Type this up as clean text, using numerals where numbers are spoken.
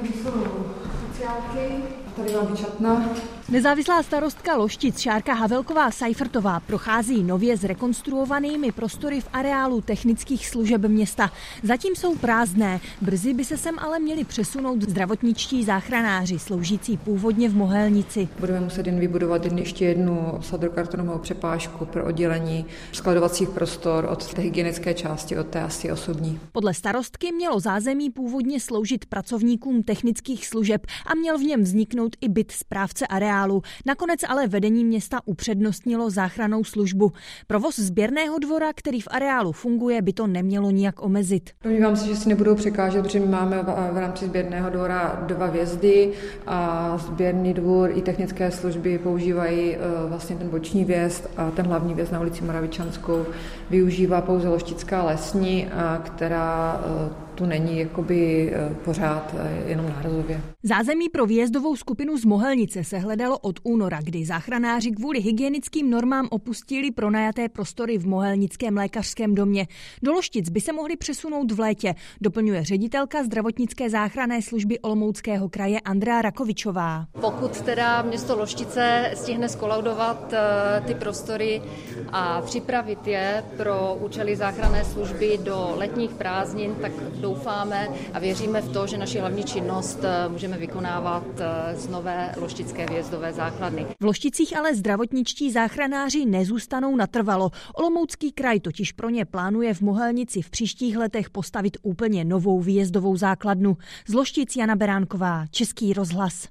tady jsou sociálky, tady mám vyčatna. Nezávislá starostka Loštic Šárka Havelková-Seifertová prochází nově zrekonstruovanými prostory v areálu technických služeb města. Zatím jsou prázdné, brzy by se sem ale měli přesunout zdravotničtí záchranáři, sloužící původně v Mohelnici. Budeme muset jen vybudovat ještě jednu sadrokartonovou přepážku pro oddělení skladovacích prostor od té hygienické části, od té asi osobní. Podle starostky mělo zázemí původně sloužit pracovníkům technických služeb a měl v něm vzniknout i byt správce areálu. Nakonec ale vedení města upřednostnilo záchrannou službu. Provoz sběrného dvora, který v areálu funguje, by to nemělo nijak omezit. Domnívám se, že si nebudou překážet, protože my máme v rámci sběrného dvora 2 vjezdy a sběrný dvůr i technické služby používají vlastně ten boční vjezd a ten hlavní vjezd na ulici Moravičanskou využívá pouze Loštická lesní, která tu není jakoby pořád jenom nárazově. Zázemí pro výjezdovou skupinu z Mohelnice se hledalo od února, kdy záchranáři kvůli hygienickým normám opustili pronajaté prostory v Mohelnickém lékařském domě. Do Loštic by se mohli přesunout v létě, doplňuje ředitelka zdravotnické záchranné služby Olomouckého kraje Andrea Rakovičová. Pokud teda město Loštice stihne skolaudovat ty prostory a připravit je pro účely záchranné služby do letních prázdnin, tak doufáme a věříme v to, že naši hlavní činnost můžeme vykonávat z nové loštické výjezdové základny. V Lošticích ale zdravotničtí záchranáři nezůstanou natrvalo. Olomoucký kraj totiž pro ně plánuje v Mohelnici v příštích letech postavit úplně novou výjezdovou základnu. Z Loštic Jana Beránková, Český rozhlas.